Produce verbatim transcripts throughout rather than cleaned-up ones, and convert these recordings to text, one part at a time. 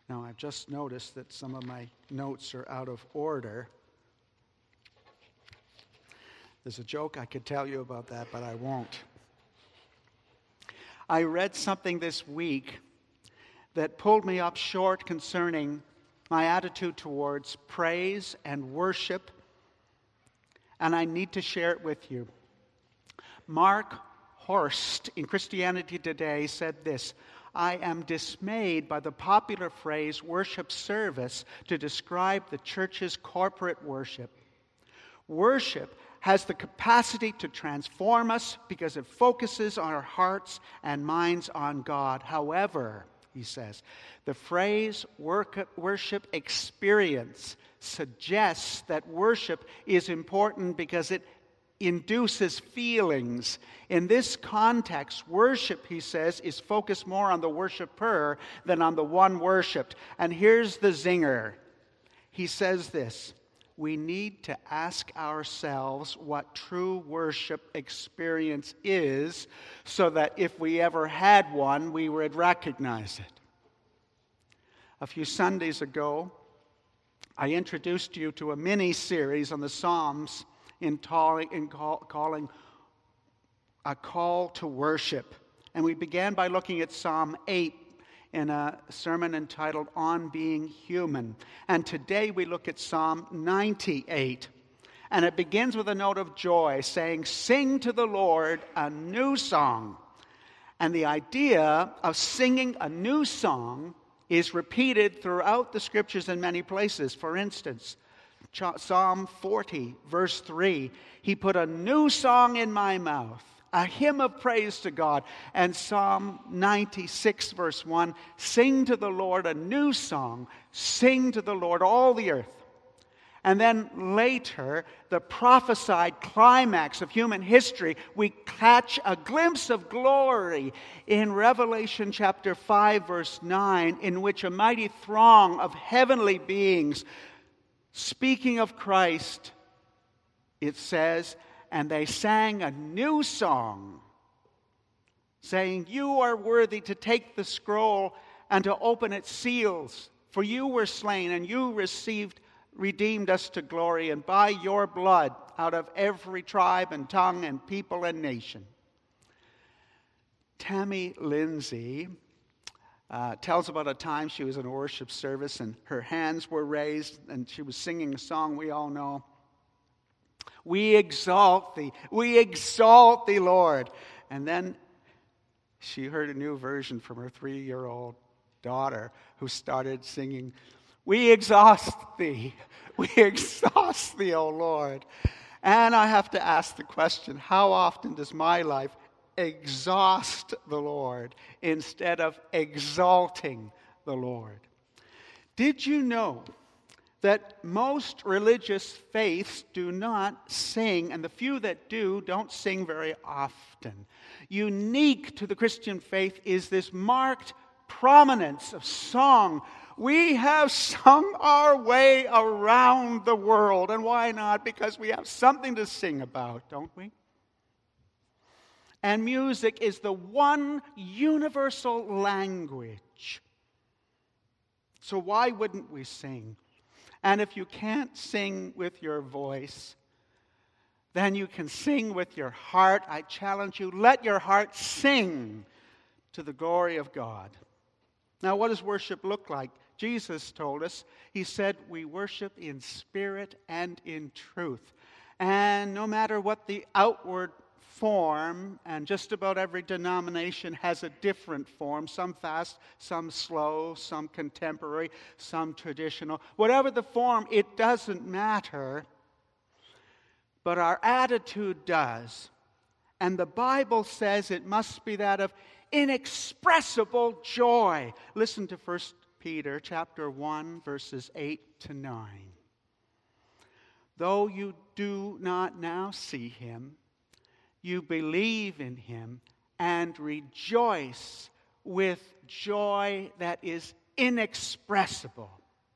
Now, I've just noticed that some of my notes are out of order. There's a joke I could tell you about that, but I won't. I read something this week that pulled me up short concerning my attitude towards praise and worship, and I need to share it with you. Mark Horst in Christianity Today said this: I am dismayed by the popular phrase worship service to describe the church's corporate worship. Worship has the capacity to transform us because it focuses on our hearts and minds on God. However, he says, the phrase worship experience suggests that worship is important because it induces feelings. In this context, worship, he says, is focused more on the worshiper than on the one worshipped. And here's the zinger. He says this: we need to ask ourselves what true worship experience is so that if we ever had one, we would recognize it. A few Sundays ago, I introduced you to a mini-series on the Psalms in, calling, in call, calling a call to worship. And we began by looking at Psalm eight in a sermon entitled On Being Human. And today we look at Psalm ninety-eight. And it begins with a note of joy, saying, "Sing to the Lord a new song." And the idea of singing a new song is repeated throughout the Scriptures in many places. For instance, Psalm forty, verse three, "He put a new song in my mouth, a hymn of praise to God." And Psalm ninety-six, verse one, "Sing to the Lord a new song, sing to the Lord all the earth." And then later, the prophesied climax of human history, we catch a glimpse of glory in Revelation chapter five, verse nine, in which a mighty throng of heavenly beings, speaking of Christ, it says, "And they sang a new song, saying, 'You are worthy to take the scroll and to open its seals. For you were slain, and you received, redeemed us to glory, and by your blood out of every tribe and tongue and people and nation.'" Tammy Lindsay uh, tells about a time she was in a worship service and her hands were raised and she was singing a song we all know. "We exalt thee, we exalt thee, Lord." And then she heard a new version from her three-year-old daughter who started singing, "We exhaust thee, we exhaust thee, O Lord." And I have to ask the question, how often does my life exhaust the Lord instead of exalting the Lord? Did you know that most religious faiths do not sing, and the few that do don't sing very often? Unique to the Christian faith is this marked prominence of song. We have sung our way around the world, and why not? Because we have something to sing about, don't we? And music is the one universal language. So why wouldn't we sing? And if you can't sing with your voice, then you can sing with your heart. I challenge you, let your heart sing to the glory of God. Now, what does worship look like? Jesus told us, he said, we worship in spirit and in truth. And no matter what the outward form, and just about every denomination has a different form, some fast, some slow, some contemporary, some traditional. Whatever the form, it doesn't matter. But our attitude does. And the Bible says it must be that of inexpressible joy. Listen to First Peter chapter one, verses eight to nine. "Though you do not now see him, you believe in him and rejoice with joy that is inexpressible."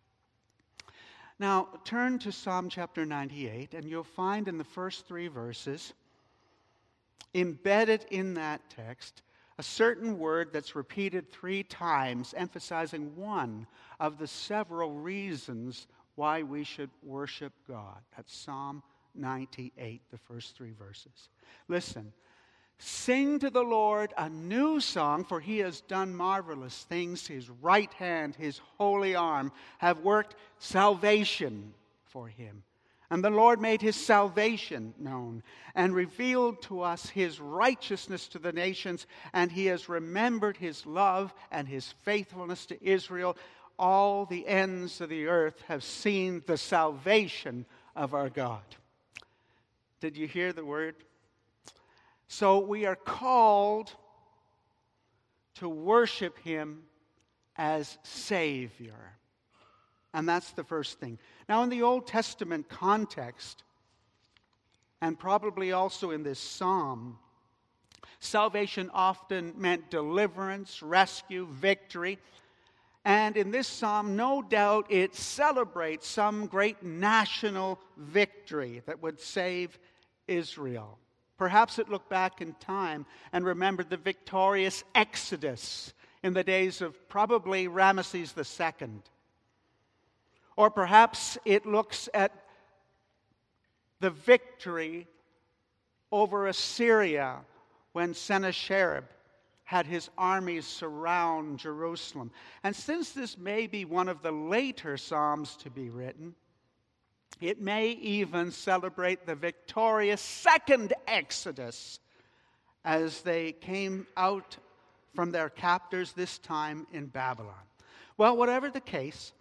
Now, turn to Psalm chapter ninety-eight, and you'll find in the first three verses, embedded in that text, a certain word that's repeated three times, emphasizing one of the several reasons why we should worship God. That's Psalm ninety-eight, the first three verses. Listen. Sing to the Lord a new song, for he has done marvelous things. His right hand, his holy arm have worked salvation for him. And the Lord made his salvation known and revealed to us his righteousness to the nations, and he has remembered his love and his faithfulness to Israel. All the ends of the earth have seen the salvation of our God. Did you hear the word? So we are called to worship him as Savior. And that's the first thing. Now, in the Old Testament context, and probably also in this psalm, salvation often meant deliverance, rescue, victory. And in this psalm, no doubt it celebrates some great national victory that would save Israel. Perhaps it looked back in time and remembered the victorious Exodus in the days of probably Ramesses the Second. Or perhaps it looks at the victory over Assyria when Sennacherib had his armies surround Jerusalem. And since this may be one of the later Psalms to be written, it may even celebrate the victorious second Exodus as they came out from their captors, this time in Babylon. Well, whatever the case,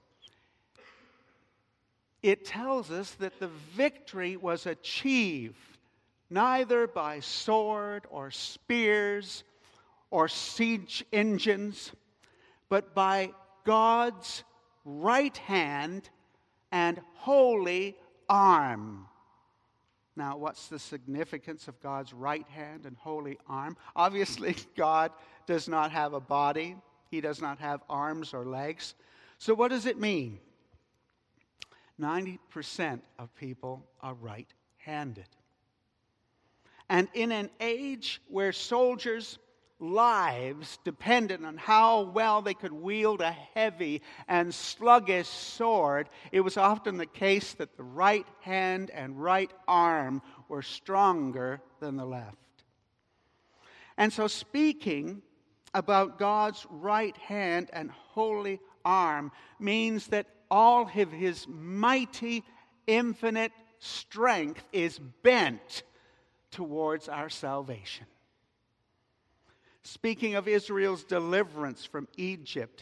it tells us that the victory was achieved neither by sword or spears or siege engines, but by God's right hand and holy arm. Now, what's the significance of God's right hand and holy arm? Obviously, God does not have a body. He does not have arms or legs. So what does it mean? ninety percent of people are right-handed. And in an age where soldiers' lives depended on how well they could wield a heavy and sluggish sword, it was often the case that the right hand and right arm were stronger than the left. And so speaking about God's right hand and holy arm means that all of his mighty, infinite strength is bent towards our salvation. Speaking of Israel's deliverance from Egypt,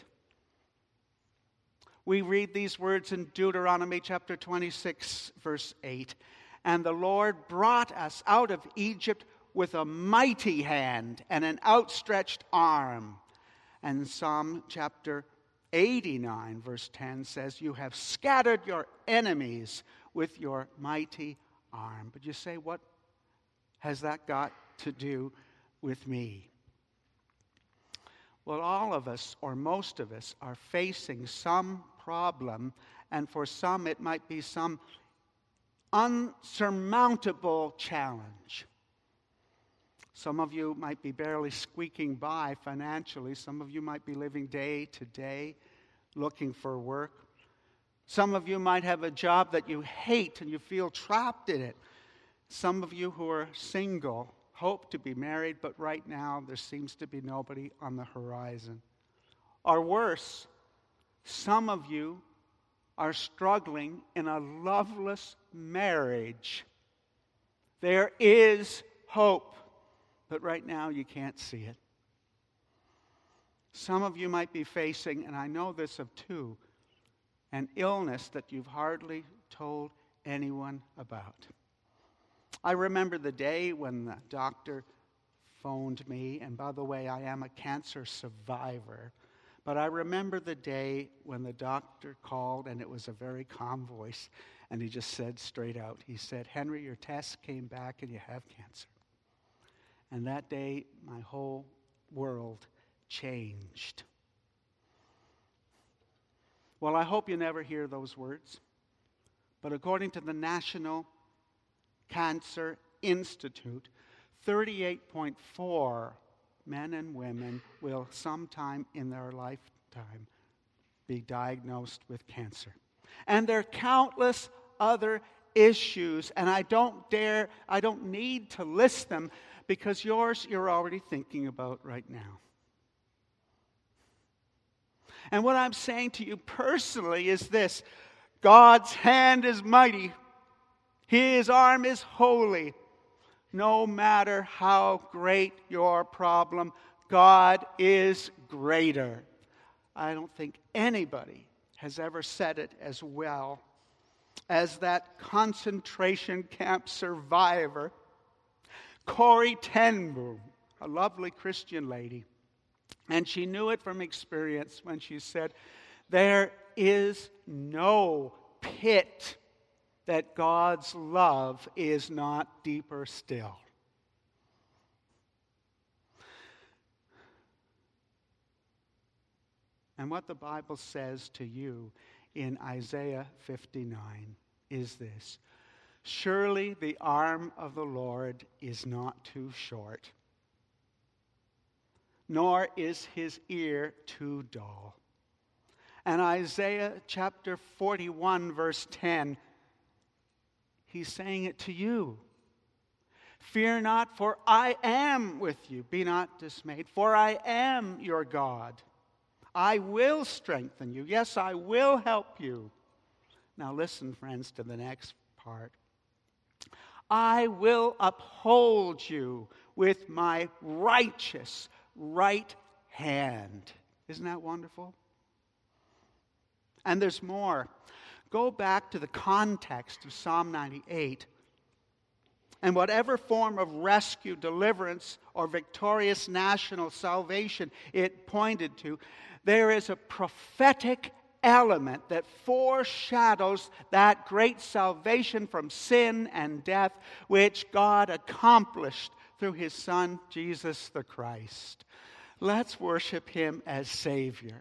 we read these words in Deuteronomy chapter twenty-six, verse eight. And the Lord brought us out of Egypt with a mighty hand and an outstretched arm. And Psalm chapter eighty-nine, verse ten says, you have scattered your enemies with your mighty arm. But you say, what has that got to do with me? Well, all of us, or most of us, are facing some problem, and for some it might be some unsurmountable challenge. Some of you might be barely squeaking by financially. Some of you might be living day to day, looking for work. Some of you might have a job that you hate and you feel trapped in it. Some of you who are single hope to be married, but right now there seems to be nobody on the horizon. Or worse, some of you are struggling in a loveless marriage. There is hope, but right now you can't see it. Some of you might be facing, and I know this of two, an illness that you've hardly told anyone about. I remember the day when the doctor phoned me, and by the way, I am a cancer survivor, but I remember the day when the doctor called, and it was a very calm voice, and he just said straight out, he said, Henry, your tests came back and you have cancer. And that day, my whole world changed. Well, I hope you never hear those words, but according to the National Cancer Institute, thirty-eight point four men and women will sometime in their lifetime be diagnosed with cancer. And there are countless other issues, and I don't dare, I don't need to list them, because yours you're already thinking about right now. And what I'm saying to you personally is this: God's hand is mighty. His arm is holy. No matter how great your problem, God is greater. I don't think anybody has ever said it as well as that concentration camp survivor, Corrie ten Boom, a lovely Christian lady. And she knew it from experience when she said, there is no pit that God's love is not deeper still. And what the Bible says to you in Isaiah fifty-nine is this: surely the arm of the Lord is not too short, nor is his ear too dull. And Isaiah chapter forty-one, verse ten, he's saying it to you. Fear not, for I am with you. Be not dismayed, for I am your God. I will strengthen you. Yes, I will help you. Now listen, friends, to the next part. I will uphold you with my righteous right hand. Isn't that wonderful? And there's more. Go back to the context of Psalm ninety-eight. And whatever form of rescue, deliverance, or victorious national salvation it pointed to, there is a prophetic element that foreshadows that great salvation from sin and death which God accomplished through his Son, Jesus the Christ. Let's worship him as Savior.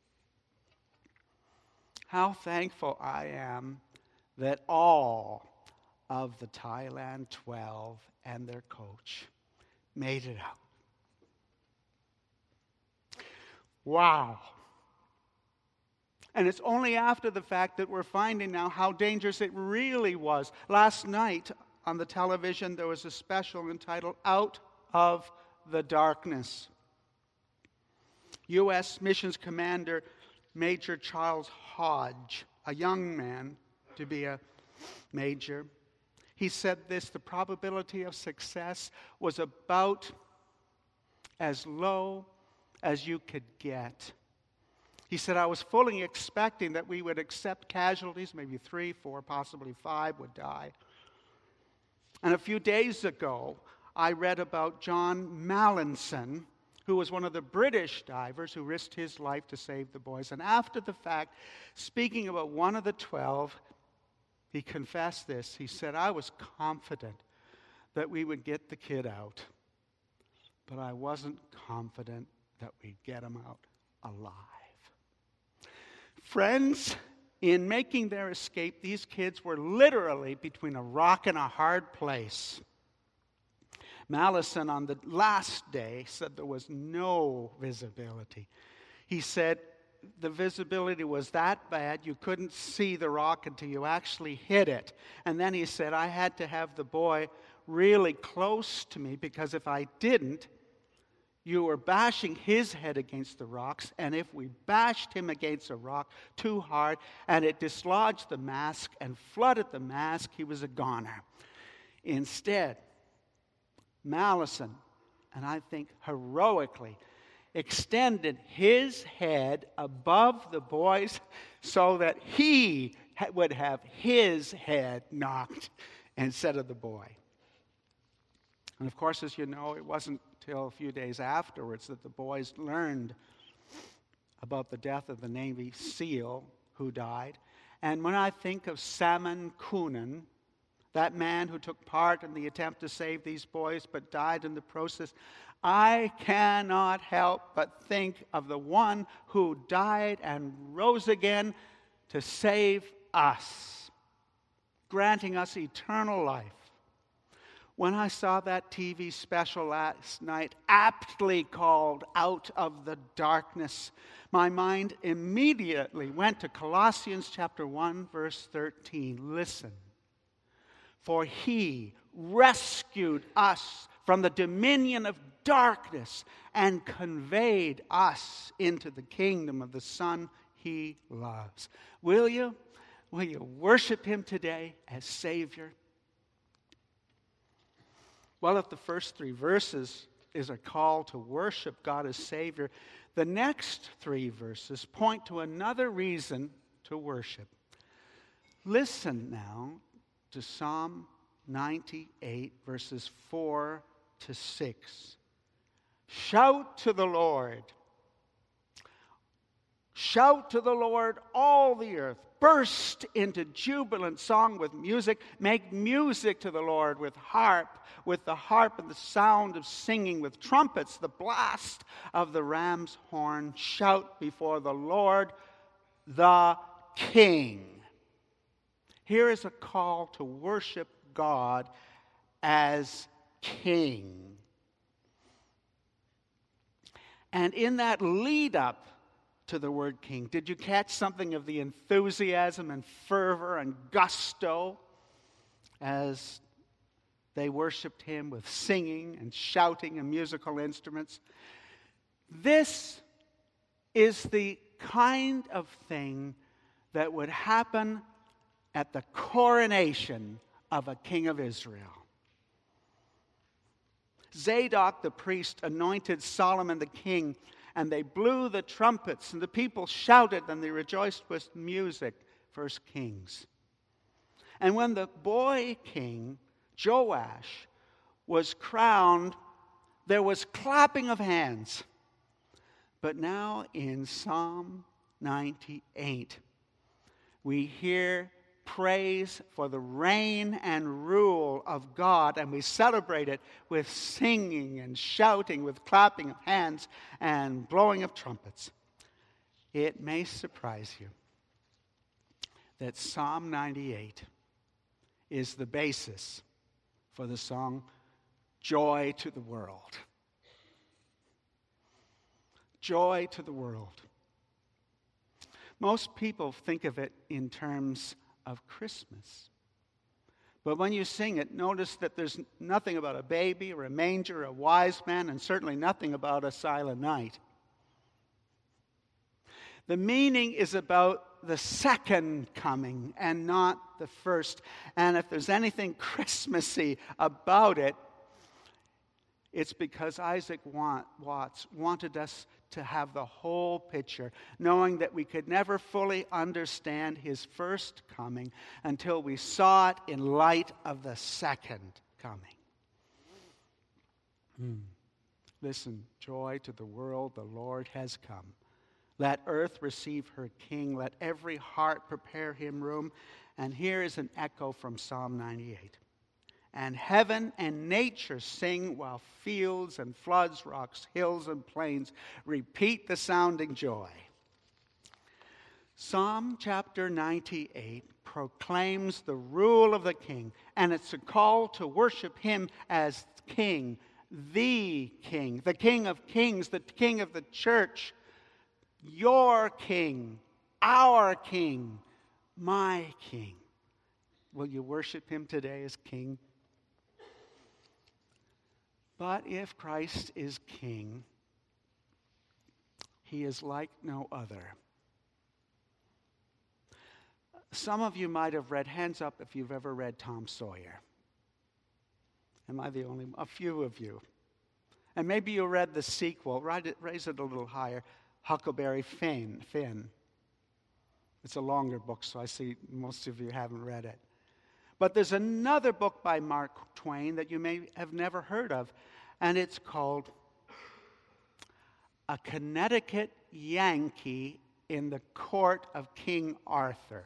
How thankful I am that all of the Thailand twelve and their coach made it out. Wow. And it's only after the fact that we're finding now how dangerous it really was. Last night on the television there was a special entitled Out of the Darkness. U S Missions Commander Major Charles Hodge, a young man to be a major, he said this: the probability of success was about as low as you could get. He said, I was fully expecting that we would accept casualties, maybe three, four, possibly five would die. And a few days ago, I read about John Mallinson, who was one of the British divers who risked his life to save the boys. And after the fact, speaking about one of the twelve, he confessed this. He said, I was confident that we would get the kid out, but I wasn't confident that we'd get him out alive. Friends, in making their escape, these kids were literally between a rock and a hard place. Mallinson, on the last day, said there was no visibility. He said the visibility was that bad you couldn't see the rock until you actually hit it. And then he said, I had to have the boy really close to me, because if I didn't, you were bashing his head against the rocks, and if we bashed him against a rock too hard and it dislodged the mask and flooded the mask, he was a goner. Instead, Mallinson, and I think heroically, extended his head above the boys so that he would have his head knocked instead of the boy. And of course, as you know, it wasn't till a few days afterwards that the boys learned about the death of the Navy SEAL who died. And when I think of Salmon Coonan, that man who took part in the attempt to save these boys but died in the process, I cannot help but think of the one who died and rose again to save us, granting us eternal life. When I saw that T V special last night, aptly called Out of the Darkness, my mind immediately went to Colossians chapter one, verse thirteen. Listen. For he rescued us from the dominion of darkness and conveyed us into the kingdom of the Son he loves. Will you? Will you worship him today as Savior? Well, if the first three verses is a call to worship God as Savior, the next three verses point to another reason to worship. Listen now to Psalm ninety-eight, verses four to six. Shout to the Lord. Shout to the Lord, all the earth. Burst into jubilant song with music. Make music to the Lord with harp, with the harp and the sound of singing, with trumpets, the blast of the ram's horn. Shout before the Lord, the King. Here is a call to worship God as King. And in that lead up to the word king, did you catch something of the enthusiasm and fervor and gusto as they worshiped him with singing and shouting and musical instruments? This is the kind of thing that would happen at the coronation of a king of Israel. Zadok the priest anointed Solomon the king, and they blew the trumpets, and the people shouted, and they rejoiced with music. First Kings. And when the boy king, Joash, was crowned, there was clapping of hands. But now in Psalm ninety-eight, we hear praise for the reign and rule of God, and we celebrate it with singing and shouting, with clapping of hands and blowing of trumpets. It may surprise you that Psalm ninety-eight is the basis for the song Joy to the World. Joy to the world. Most people think of it in terms of Christmas. But when you sing it, notice that there's nothing about a baby or a manger or a wise man, and certainly nothing about a silent night. The meaning is about the second coming and not the first. And if there's anything Christmassy about it, it's because Isaac Watts wanted us to have the whole picture, knowing that we could never fully understand his first coming until we saw it in light of the second coming. Hmm. Listen, joy to the world, the Lord has come. Let earth receive her King. Let every heart prepare him room. And here is an echo from Psalm ninety-eight. And heaven and nature sing while fields and floods, rocks, hills and plains repeat the sounding joy. Psalm chapter ninety-eight proclaims the rule of the King, and it's a call to worship him as King, the King, the King of kings, the King of the church, your King, our King, my King. Will you worship him today as King? But if Christ is King, he is like no other. Some of you might have read, hands up if you've ever read Tom Sawyer. Am I the only one? A few of you. And maybe you read the sequel, raise it a little higher, Huckleberry Finn. Finn. It's a longer book, so I see most of you haven't read it. But there's another book by Mark Twain that you may have never heard of, and it's called A Connecticut Yankee in the Court of King Arthur.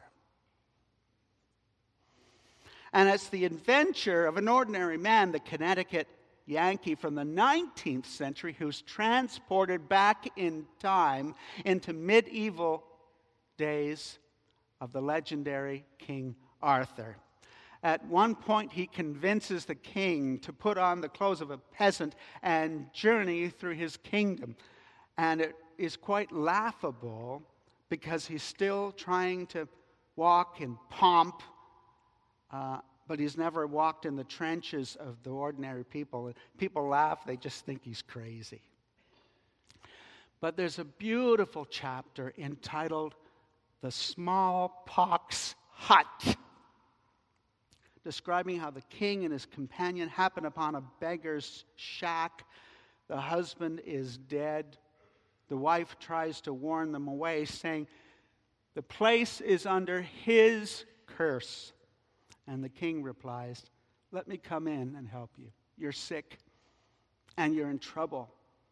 And it's the adventure of an ordinary man, the Connecticut Yankee from the nineteenth century, who's transported back in time into medieval days of the legendary King Arthur. At one point, he convinces the king to put on the clothes of a peasant and journey through his kingdom. And it is quite laughable because he's still trying to walk in pomp, uh, but he's never walked in the trenches of the ordinary people. People laugh, they just think he's crazy. But there's a beautiful chapter entitled The Smallpox Hut, describing how the king and his companion happen upon a beggar's shack. The husband is dead. The wife tries to warn them away, saying, "The place is under his curse." And the king replies, "Let me come in and help you. You're sick and you're in trouble."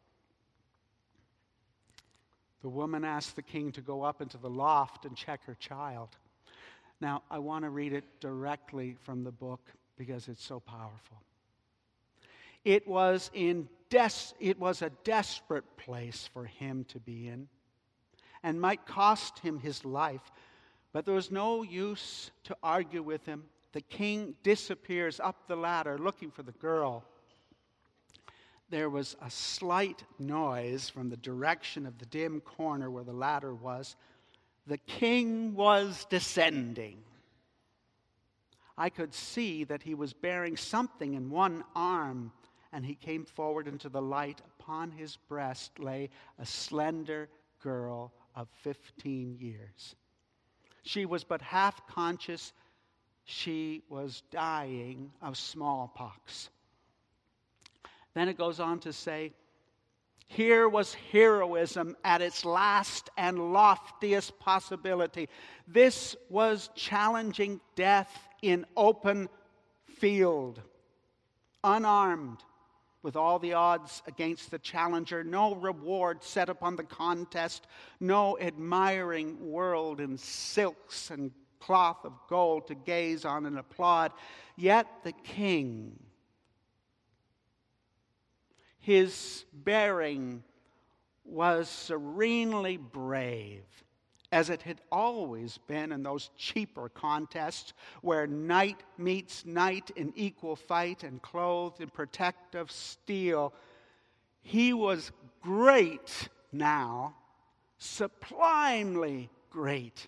The woman asks the king to go up into the loft and check her child. Now, I want to read it directly from the book because it's so powerful. It was in des- it was a desperate place for him to be in and might cost him his life, but there was no use to argue with him. The king disappears up the ladder looking for the girl. There was a slight noise from the direction of the dim corner where the ladder was. The king was descending. I could see that he was bearing something in one arm, and he came forward into the light. Upon his breast lay a slender girl of fifteen years. She was but half conscious. She was dying of smallpox. Then it goes on to say, here was heroism at its last and loftiest possibility. This was challenging death in open field, unarmed, with all the odds against the challenger, no reward set upon the contest, no admiring world in silks and cloth of gold to gaze on and applaud. Yet the king, his bearing was serenely brave, as it had always been in those cheaper contests where knight meets knight in equal fight and clothed in protective steel. He was great now, sublimely great.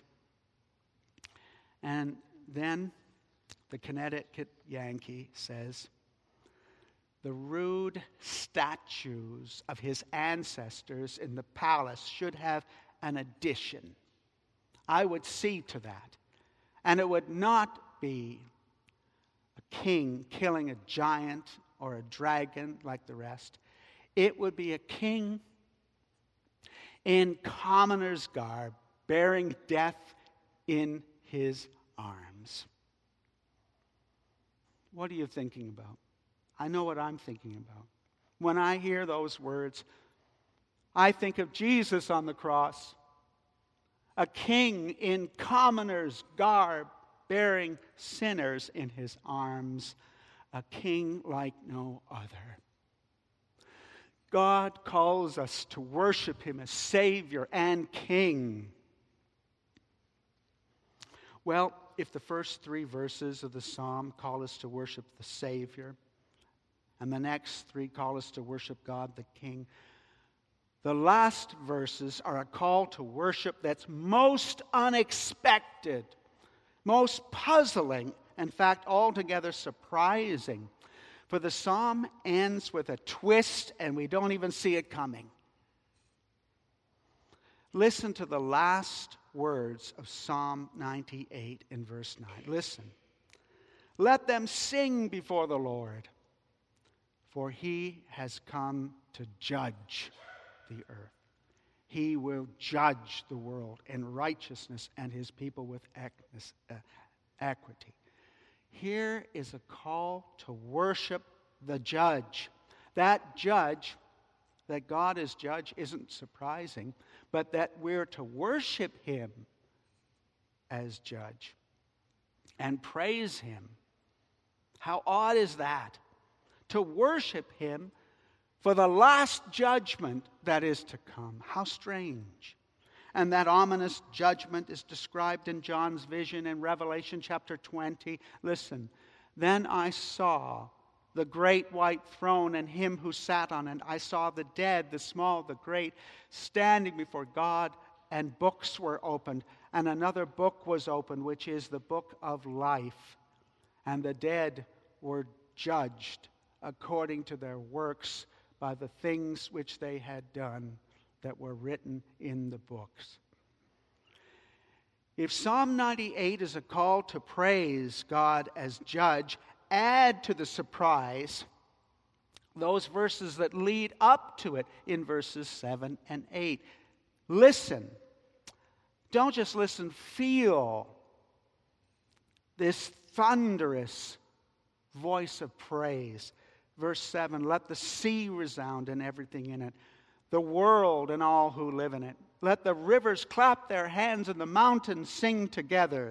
And then the Connecticut Yankee says, the rude statues of his ancestors in the palace should have an addition. I would see to that. And it would not be a king killing a giant or a dragon like the rest. It would be a king in commoner's garb, bearing death in his arms. What are you thinking about? I know what I'm thinking about. When I hear those words, I think of Jesus on the cross, a king in commoner's garb, bearing sinners in his arms, a king like no other. God calls us to worship him as Savior and King. Well, if the first three verses of the psalm call us to worship the Savior, and the next three call us to worship God the King, the last verses are a call to worship that's most unexpected, most puzzling, in fact, altogether surprising. For the psalm ends with a twist, and we don't even see it coming. Listen to the last words of Psalm ninety-eight in verse nine. Listen. Let them sing before the Lord, for he has come to judge the earth. He will judge the world in righteousness and his people with equity. Here is a call to worship the judge. That judge, that God is judge, isn't surprising, but that we're to worship him as judge and praise him. How odd is that? To worship him for the last judgment that is to come. How strange. And that ominous judgment is described in John's vision in Revelation chapter twenty. Listen, then I saw the great white throne and him who sat on it. I saw the dead, the small, the great, standing before God, and books were opened. And another book was opened, which is the book of life. And the dead were judged according to their works by the things which they had done that were written in the books. If Psalm ninety-eight is a call to praise God as judge, add to the surprise those verses that lead up to it in verses seven and eight. Listen. Don't just listen, feel this thunderous voice of praise. Verse seven, let the sea resound and everything in it, the world and all who live in it. Let the rivers clap their hands and the mountains sing together.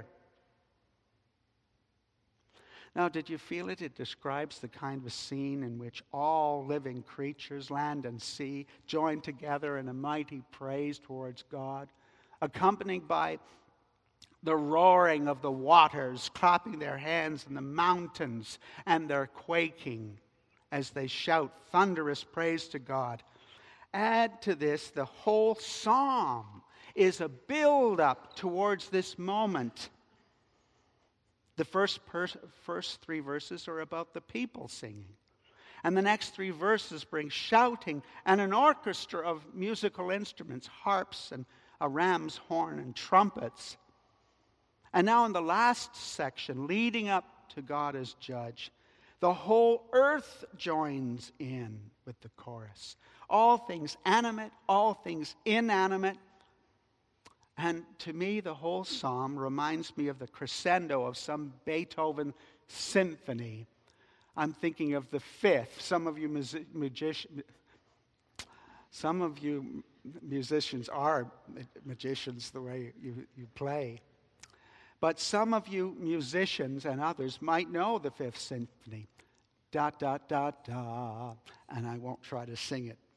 Now, did you feel it? It describes the kind of scene in which all living creatures, land and sea, join together in a mighty praise towards God, accompanied by the roaring of the waters, clapping their hands, and the mountains and their quaking as they shout thunderous praise to God. Add to this, the whole psalm is a build-up towards this moment. The first, per- first three verses are about the people singing. And the next three verses bring shouting and an orchestra of musical instruments, harps and a ram's horn and trumpets. And now in the last section, leading up to God as judge, the whole earth joins in with the chorus. All things animate, all things inanimate. And to me, the whole psalm reminds me of the crescendo of some Beethoven symphony. I'm thinking of the fifth. Some of you music- magicians, some of you musicians are magicians the way you, you play. But some of you musicians and others might know the Fifth Symphony. Da, da, da, da. And I won't try to sing it.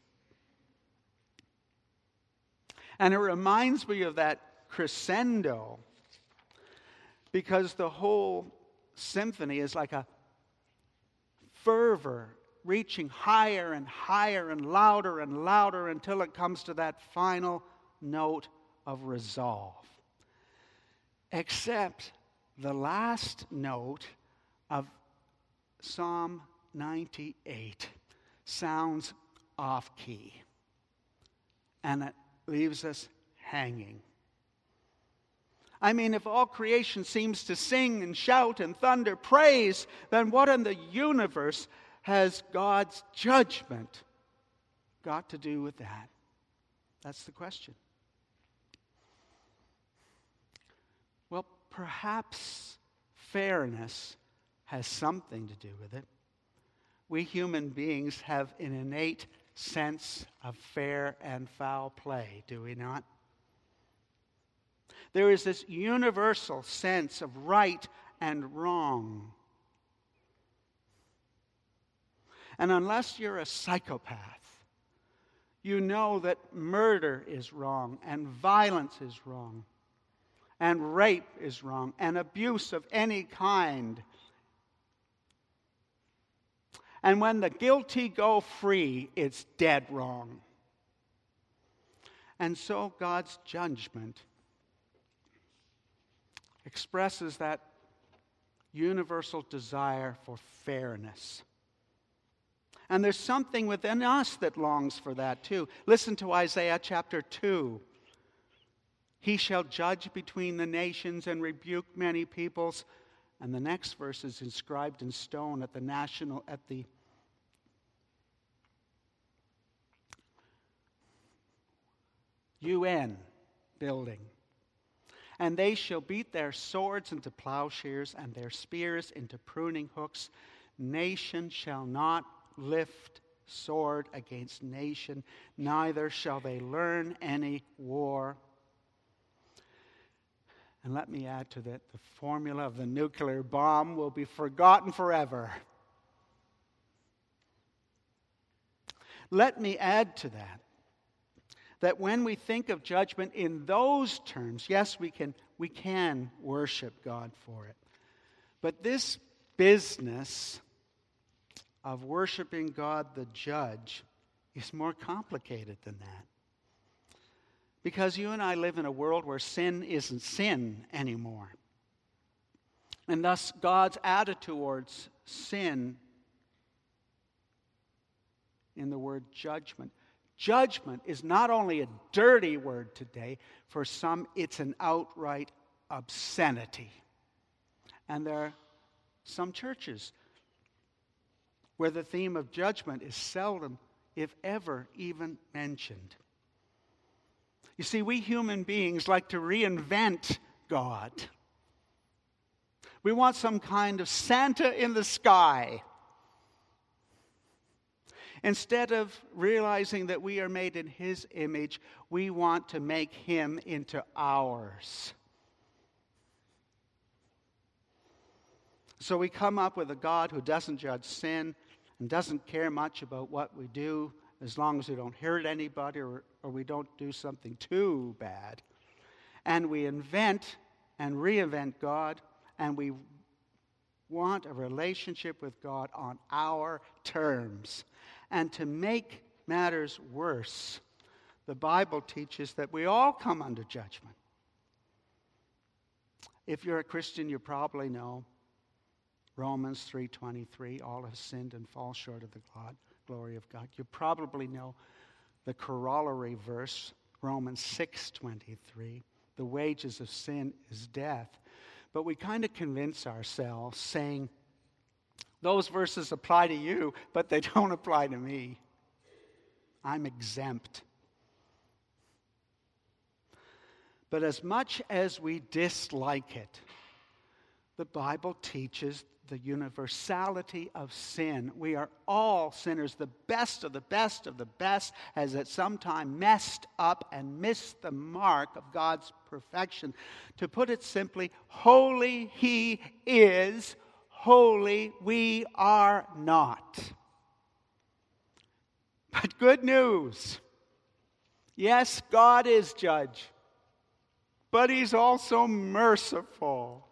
And it reminds me of that crescendo because the whole symphony is like a fervor reaching higher and higher and louder and louder until it comes to that final note of resolve. Except the last note of Psalm ninety-eight sounds off-key. And it leaves us hanging. I mean, if all creation seems to sing and shout and thunder praise, then what in the universe has God's judgment got to do with that? That's the question. Well, perhaps fairness has something to do with it. We human beings have an innate sense of fair and foul play, do we not? There is this universal sense of right and wrong. And unless you're a psychopath, you know that murder is wrong, and violence is wrong, and rape is wrong, and abuse of any kind. And when the guilty go free, it's dead wrong. And so God's judgment expresses that universal desire for fairness. And there's something within us that longs for that too. Listen to Isaiah chapter two. He shall judge between the nations and rebuke many peoples. And the next verse is inscribed in stone at the national, at the U N building. And they shall beat their swords into plowshares and their spears into pruning hooks. Nation shall not lift sword against nation, neither shall they learn any war. And let me add to that, the formula of the nuclear bomb will be forgotten forever. Let me add to that, that when we think of judgment in those terms, yes, we can, we can worship God for it. But this business of worshiping God the judge is more complicated than that. Because you and I live in a world where sin isn't sin anymore. And thus God's attitude towards sin in the word judgment. Judgment is not only a dirty word today, for some it's an outright obscenity. And there are some churches where the theme of judgment is seldom, if ever, even mentioned. You see, we human beings like to reinvent God. We want some kind of Santa in the sky. Instead of realizing that we are made in His image, we want to make Him into ours. So we come up with a God who doesn't judge sin and doesn't care much about what we do as long as we don't hurt anybody or, or we don't do something too bad. And we invent and reinvent God, and we want a relationship with God on our terms. And to make matters worse, the Bible teaches that we all come under judgment. If you're a Christian, you probably know Romans three twenty-three, all have sinned and fall short of the God, glory of God. You probably know the corollary verse, Romans six twenty-three, the wages of sin is death. But we kind of convince ourselves saying, those verses apply to you, but they don't apply to me. I'm exempt. But as much as we dislike it, the Bible teaches the universality of sin. We are all sinners. The best of the best of the best has at some time messed up and missed the mark of God's perfection. To put it simply, holy He is, holy we are not. But good news. Yes, God is judge, but He's also merciful.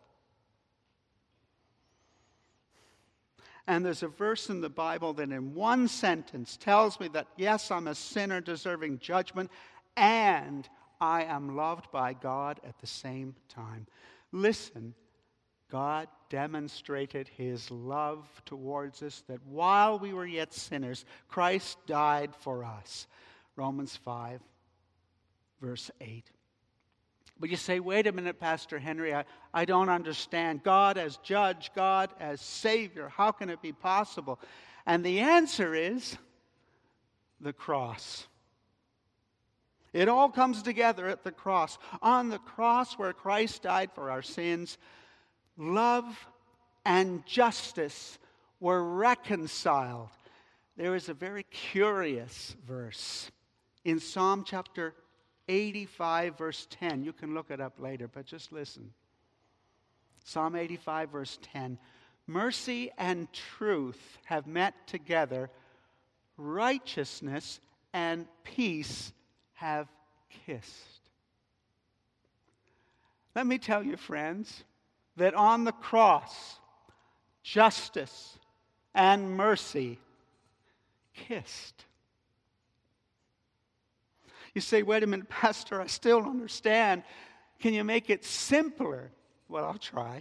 And there's a verse in the Bible that in one sentence tells me that, yes, I'm a sinner deserving judgment, and I am loved by God at the same time. Listen, God demonstrated His love towards us, that while we were yet sinners, Christ died for us. Romans five, verse eight. But you say, wait a minute, Pastor Henry, I, I don't understand. God as judge, God as Savior, how can it be possible? And the answer is the cross. It all comes together at the cross. On the cross where Christ died for our sins, love and justice were reconciled. There is a very curious verse in Psalm chapter eighty-five, verse ten. You can look it up later, but just listen. Psalm eighty-five, verse ten. Mercy and truth have met together. Righteousness and peace have kissed. Let me tell you, friends, that on the cross, justice and mercy kissed. You say, wait a minute, Pastor, I still don't understand. Can you make it simpler? Well, I'll try.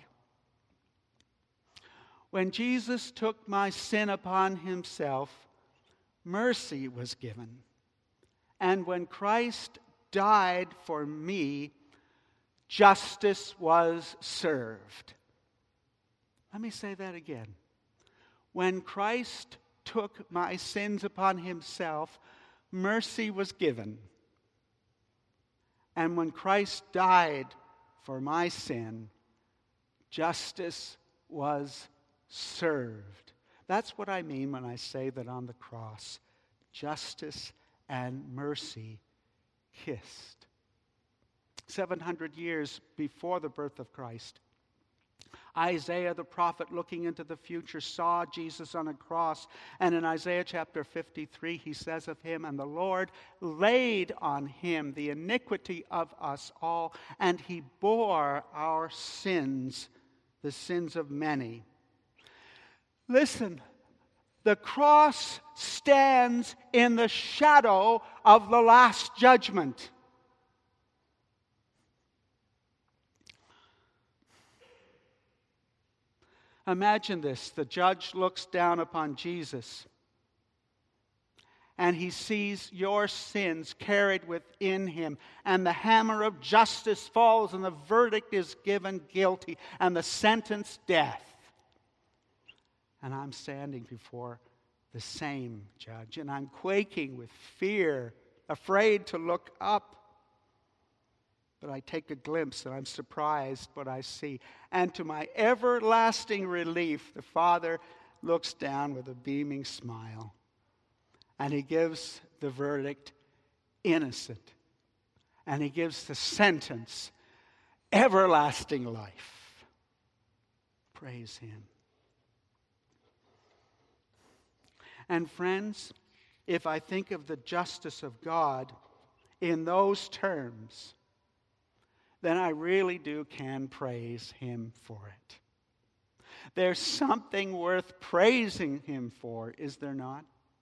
When Jesus took my sin upon Himself, mercy was given. And when Christ died for me, justice was served. Let me say that again. When Christ took my sins upon Himself, mercy was given. And when Christ died for my sin, justice was served. That's what I mean when I say that on the cross, justice and mercy kissed. seven hundred years before the birth of Christ, Isaiah the prophet, looking into the future, saw Jesus on a cross. And in Isaiah chapter fifty-three, he says of him, "And the Lord laid on him the iniquity of us all, and he bore our sins, the sins of many." Listen, the cross stands in the shadow of the last judgment. Imagine this. The judge looks down upon Jesus, and he sees your sins carried within him, and the hammer of justice falls, and the verdict is given guilty, and the sentence death. And I'm standing before the same judge, and I'm quaking with fear, afraid to look up. But I take a glimpse, and I'm surprised what I see. And to my everlasting relief, the Father looks down with a beaming smile, and he gives the verdict innocent. And he gives the sentence everlasting life. Praise him. And friends, if I think of the justice of God in those terms, then I really do can praise him for it. There's something worth praising him for, is there not?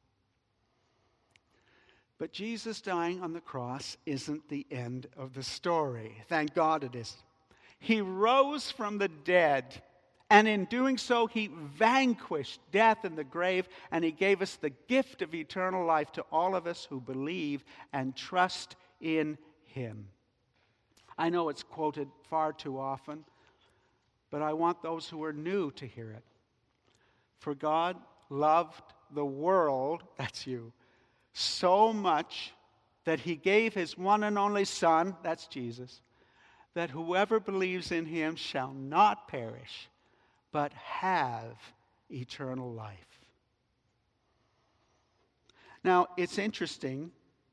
But Jesus dying on the cross isn't the end of the story. Thank God it isn't. He rose from the dead, and in doing so, he vanquished death and the grave, and he gave us the gift of eternal life to all of us who believe and trust in him. I know it's quoted far too often, but I want those who are new to hear it. For God loved the world, that's you, so much that he gave his one and only Son, that's Jesus, that whoever believes in him shall not perish, but have eternal life. Now, it's interesting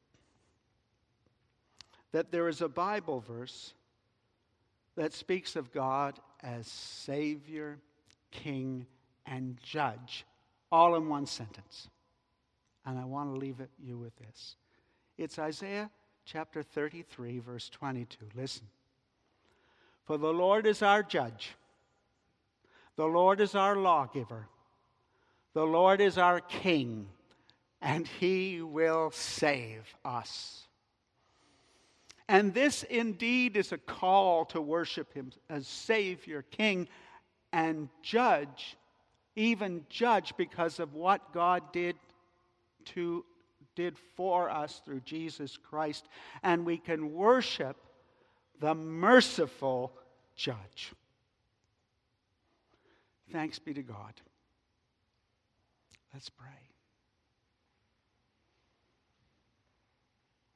that there is a Bible verse that speaks of God as Savior, King, and Judge, all in one sentence. And I want to leave it, you with this. It's Isaiah chapter thirty-three, verse twenty-two. Listen. "For the Lord is our judge. The Lord is our lawgiver. The Lord is our king, and he will save us." And this indeed is a call to worship him as Savior, King, and Judge, even Judge because of what God did to did for us through Jesus Christ. And we can worship the merciful Judge. Thanks be to God. Let's pray.